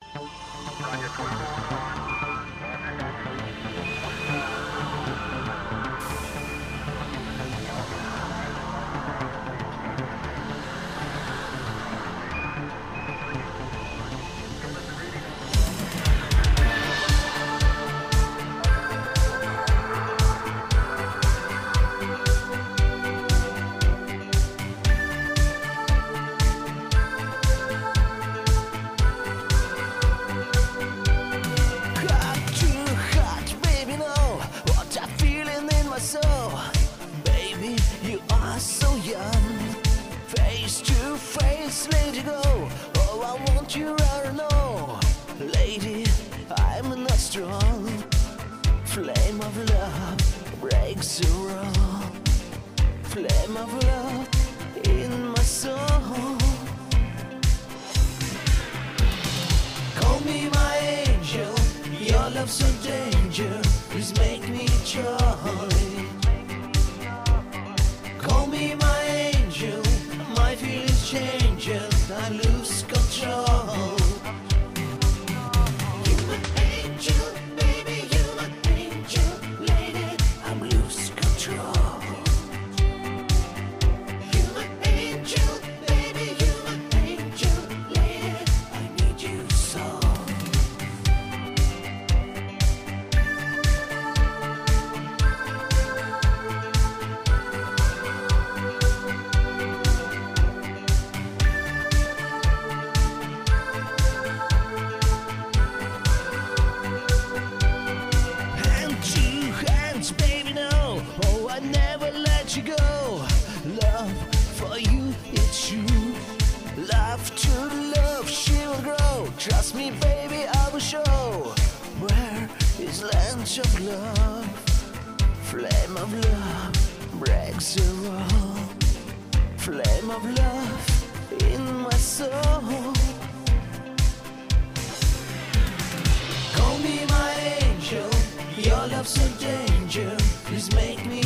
So, baby, you are so young. Face to face, lady, go. Oh, I want you to know, lady, I'm not strong. Flame of love breaks the wrong. Flame of love in my soul. Call me my angel. Your love's so danger. Please make me Charlie. Call me my angel. My feelings change and I lose control. You're my angel, baby, you're my angel, lady, I'm lose control. You're my angel, baby, you're my angel, lady, I need you so. Never let you go. Love for you, it's you. Love to love, she will grow. Trust me, baby, I will show. Where is land of love? Flame of love breaks the wall. Flame of love in my soul. Call me my angel. Your love's a danger. Please make me